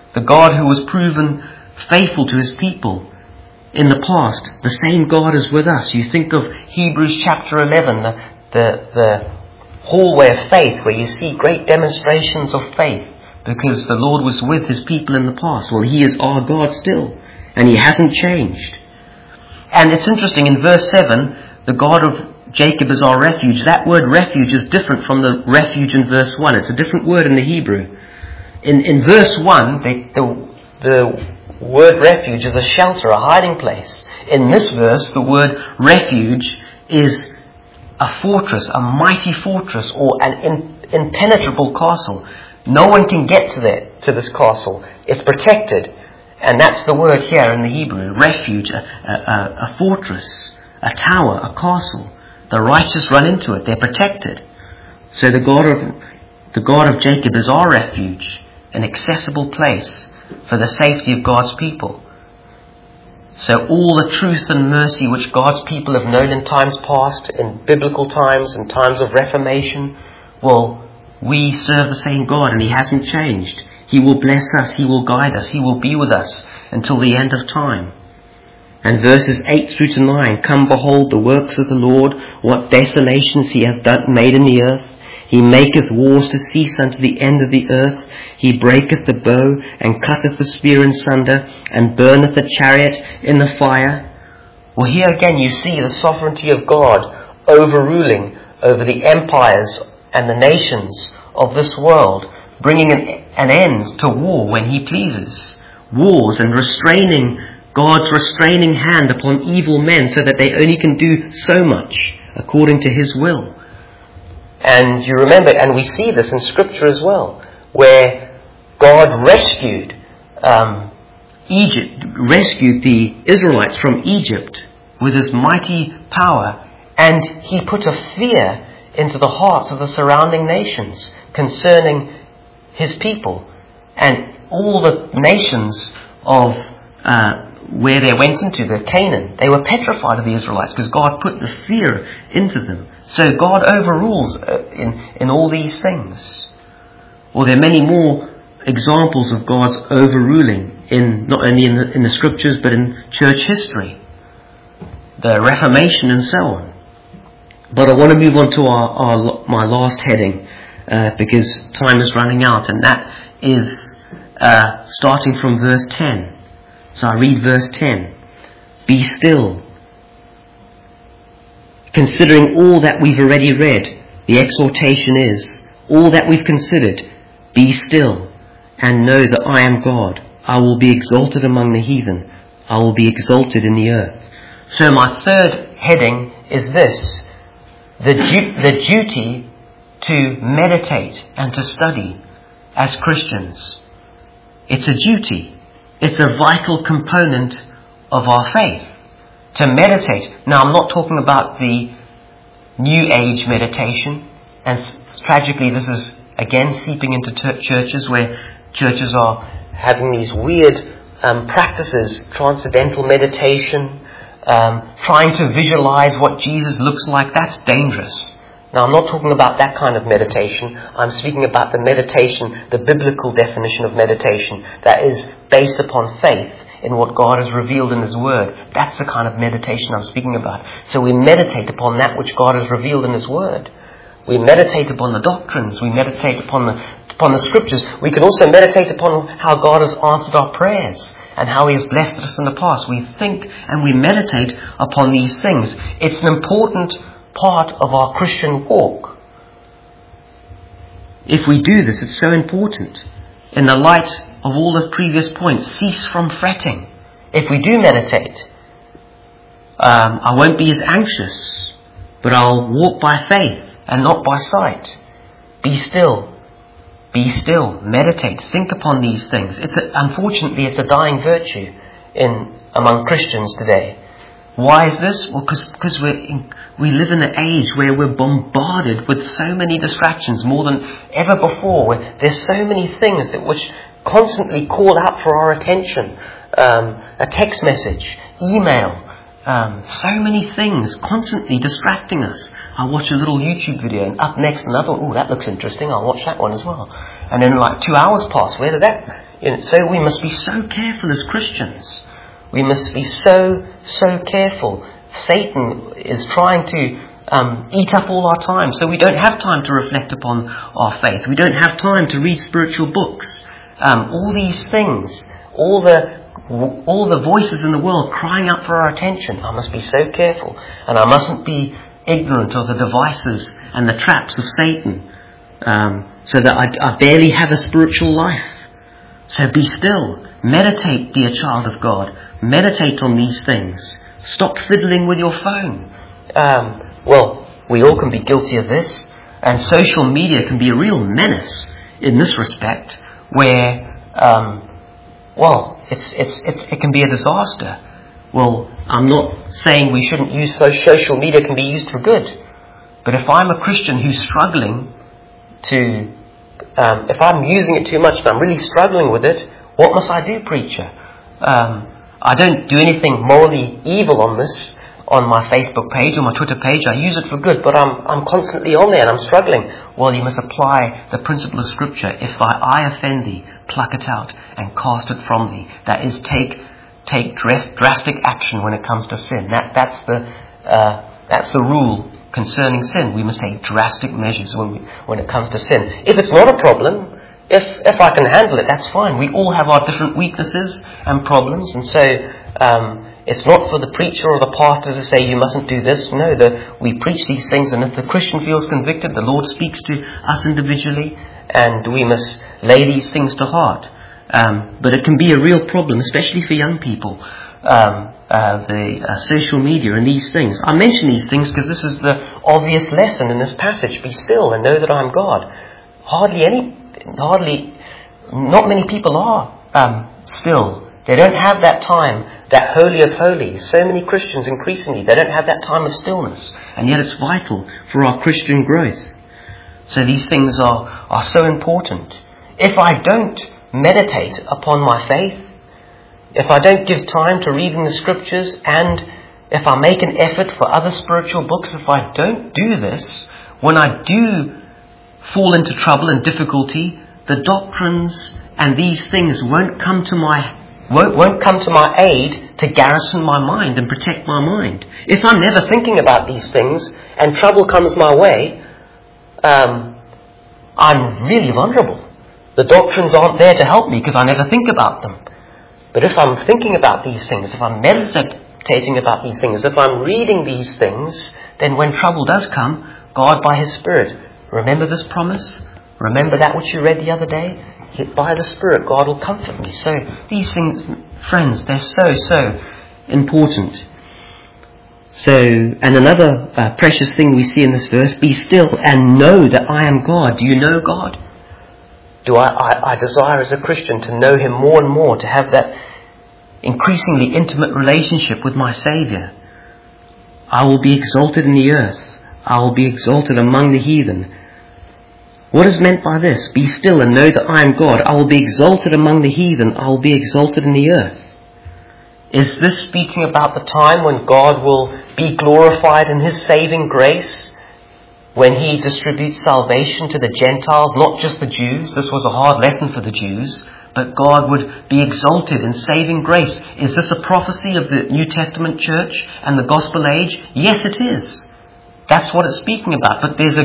Speaker 1: The God who was proven faithful to his people in the past. The same God is with us. You think of Hebrews chapter 11, the hallway of faith, where you see great demonstrations of faith because the Lord was with his people in the past. Well, he is our God still, and he hasn't changed. And it's interesting, in verse 7, the God of Jacob is our refuge. That word refuge is different from the refuge in verse 1. It's a different word in the Hebrew. In verse 1, the word refuge is a shelter, a hiding place. In this verse, the word refuge is a fortress, a mighty fortress, or an impenetrable castle. No one can get to this castle. It's protected. And that's the word here in the Hebrew. Refuge, a fortress, a tower, a castle. The righteous run into it. They're protected. So the God of Jacob is our refuge, an accessible place for the safety of God's people. So all the truth and mercy which God's people have known in times past, in biblical times, in times of Reformation, well, we serve the same God, and he hasn't changed. He will bless us, he will guide us, he will be with us until the end of time. And verses 8 through to 9, come behold the works of the Lord, what desolations he hath made in the earth. He maketh wars to cease unto the end of the earth. He breaketh the bow, and cutteth the spear in sunder, and burneth the chariot in the fire. Well, here again you see the sovereignty of God overruling over the empires and the nations of this world, bringing an end to war when he pleases. Wars, and restraining God's restraining hand upon evil men so that they only can do so much according to his will. And you remember, and we see this in Scripture as well, where God rescued the Israelites from Egypt with his mighty power, and he put a fear into the hearts of the surrounding nations concerning his people. And all the nations of where they went into, the Canaan, they were petrified of the Israelites because God put the fear into them. So God overrules in all these things. Well, there are many more examples of God's overruling not only in the Scriptures but in church history, the Reformation and so on. But I want to move on to my last heading because time is running out, and that is starting from verse 10. So I read verse 10. Be still. Considering all that we've already read, the exhortation is, all that we've considered, be still and know that I am God. I will be exalted among the heathen. I will be exalted in the earth. So my third heading is this: the duty to meditate and to study as Christians. It's a duty. It's a vital component of our faith, to meditate. Now, I'm not talking about the New Age meditation, and tragically this is again seeping into churches, where churches are having these weird practices, transcendental meditation, trying to visualize what Jesus looks like. That's dangerous. Now, I'm not talking about that kind of meditation. I'm speaking about the meditation, the biblical definition of meditation, that is based upon faith in what God has revealed in his word. That's the kind of meditation I'm speaking about. So we meditate upon that which God has revealed in his word. We meditate upon the doctrines. We meditate upon the scriptures. We can also meditate upon how God has answered our prayers and how he has blessed us in the past. We think and we meditate upon these things. It's an important part of our Christian walk. If we do this, it's so important. In the light of all the previous points, cease from fretting. If we do meditate, I won't be as anxious, but I'll walk by faith and not by sight. Be still. Be still. Meditate. Think upon these things. Unfortunately, it's a dying virtue among Christians today. Why is this? Well, because we live in an age where we're bombarded with so many distractions, more than ever before. Where there's so many things which constantly call out for our attention. A text message, email, so many things constantly distracting us. I watch a little YouTube video, and up next another. Oh, that looks interesting. I'll watch that one as well. And then 2 hours pass. Where did that? So we must be so careful as Christians. We must be so careful. Satan is trying to eat up all our time, so we don't have time to reflect upon our faith. We don't have time to read spiritual books. All these things, all the voices in the world crying out for our attention. I must be so careful, and I mustn't be ignorant of the devices and the traps of Satan, so that I barely have a spiritual life. So be still. Meditate, dear child of God. Meditate on these things. Stop fiddling with your phone. Well, we all can be guilty of this, and social media can be a real menace in this respect, where it can be a disaster. Well, I'm not saying we shouldn't use social media can be used for good, but if I'm a Christian who's struggling to, if I'm using it too much and I'm really struggling with it, what must I do, preacher? I don't do anything morally evil on my Facebook page or my Twitter page. I use it for good, but I'm constantly on there and I'm struggling. Well, you must apply the principle of Scripture. If thy eye offend thee, pluck it out and cast it from thee. That is, take drastic action when it comes to sin. That's the rule concerning sin. We must take drastic measures when it comes to sin. If it's not a problem, if I can handle it, that's fine. We all have our different weaknesses and problems, and so it's not for the preacher or the pastor to say you mustn't do this. No, we preach these things, and if the Christian feels convicted, the Lord speaks to us individually, and we must lay these things to heart. But it can be a real problem, especially for young people. The social media and these things. I mention these things because this is the obvious lesson in this passage. Be still and know that I am God. Not many people are still. They don't have that time, that holy of holies. So many Christians increasingly, they don't have that time of stillness. And yet it's vital for our Christian growth. So these things are so important. If I don't meditate upon my faith, if I don't give time to reading the Scriptures, and if I make an effort for other spiritual books, if I don't do this, when I do fall into trouble and difficulty, the doctrines and these things won't come to my aid to garrison my mind and protect my mind. If I'm never thinking about these things and trouble comes my way, I'm really vulnerable. The doctrines aren't there to help me because I never think about them. But if I'm thinking about these things, if I'm meditating about these things, if I'm reading these things, then when trouble does come, God by His Spirit, remember this promise? Remember that which you read the other day? By the Spirit, God will comfort me. So these things, friends, they're so important. So, and another precious thing we see in this verse, be still and know that I am God. Do you know God? Do I desire as a Christian to know Him more and more, to have that increasingly intimate relationship with my Saviour. I will be exalted in the earth. I will be exalted among the heathen. What is meant by this? Be still and know that I am God. I will be exalted among the heathen. I will be exalted in the earth. Is this speaking about the time when God will be glorified in His saving grace? When He distributes salvation to the Gentiles, not just the Jews. This was a hard lesson for the Jews. But God would be exalted in saving grace. Is this a prophecy of the New Testament church and the gospel age? Yes, it is. That's what it's speaking about. But there's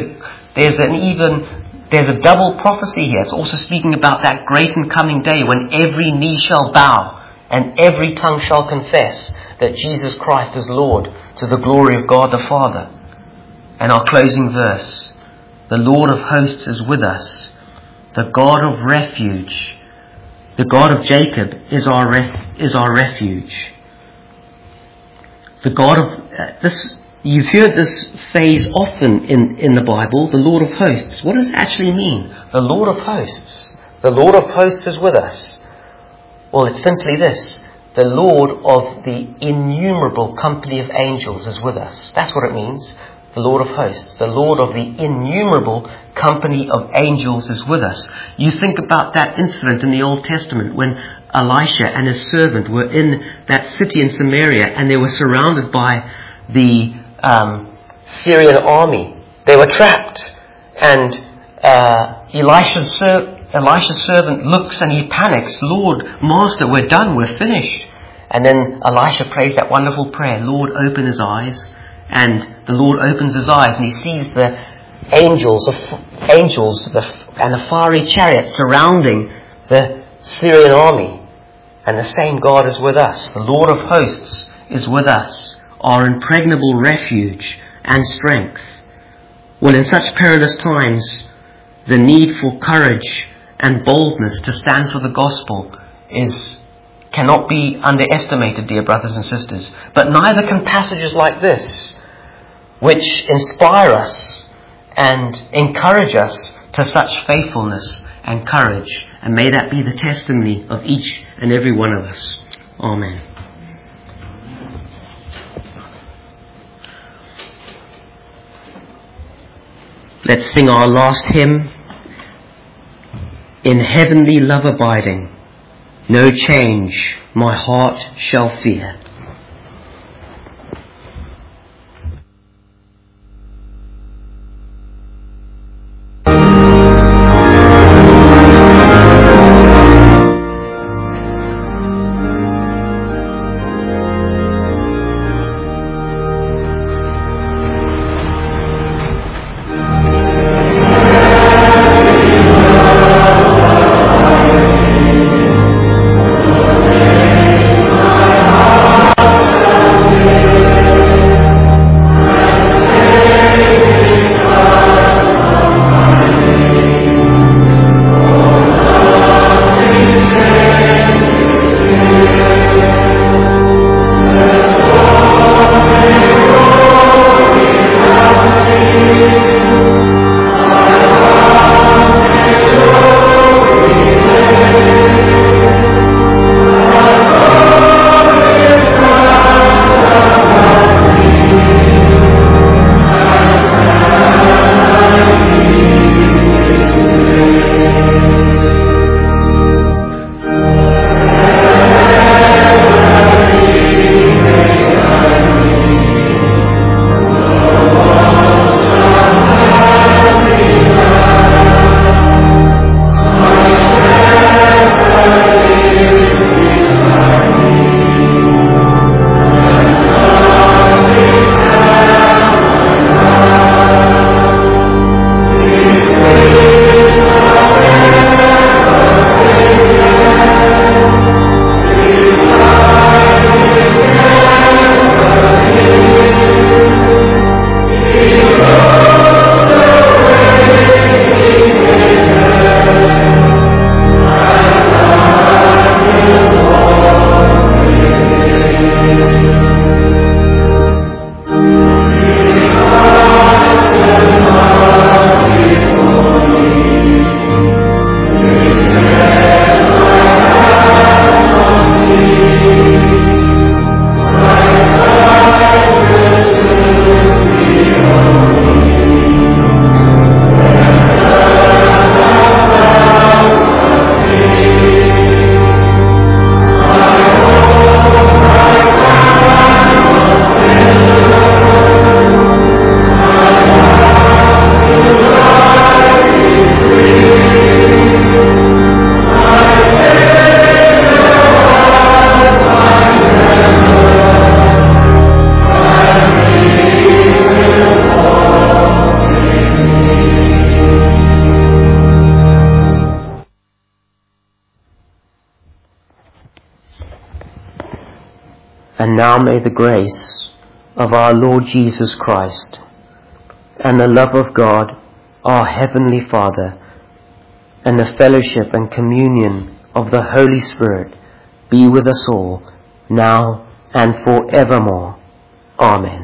Speaker 1: a double prophecy here. It's also speaking about that great and coming day when every knee shall bow and every tongue shall confess that Jesus Christ is Lord, to the glory of God the Father. And our closing verse, the Lord of hosts is with us, the God of refuge, the God of Jacob is our refuge. The God of this, you've heard this phrase often in the Bible, the Lord of hosts. What does it actually mean? The Lord of hosts. The Lord of hosts is with us. Well, it's simply this. The Lord of the innumerable company of angels is with us. That's what it means. The Lord of hosts. The Lord of the innumerable company of angels is with us. You think about that incident in the Old Testament when Elisha and his servant were in that city in Samaria and they were surrounded by the Syrian army. They were trapped, and Elisha's Elisha's servant looks and he panics. Lord, Master, we're done, we're finished. And then Elisha prays that wonderful prayer, Lord, open his eyes. And the Lord opens his eyes and he sees the angels and the fiery chariot surrounding the Syrian army. And the same God is with us. The Lord of hosts is with us, our impregnable refuge and strength. Well, in such perilous times, the need for courage and boldness to stand for the gospel cannot be underestimated, dear brothers and sisters. But neither can passages like this, which inspire us and encourage us to such faithfulness and courage. And may that be the testimony of each and every one of us. Amen. Let's sing our last hymn. In heavenly love abiding, no change my heart shall fear. And now may the grace of our Lord Jesus Christ and the love of God, our Heavenly Father, and the fellowship and communion of the Holy Spirit be with us all, now and forevermore. Amen.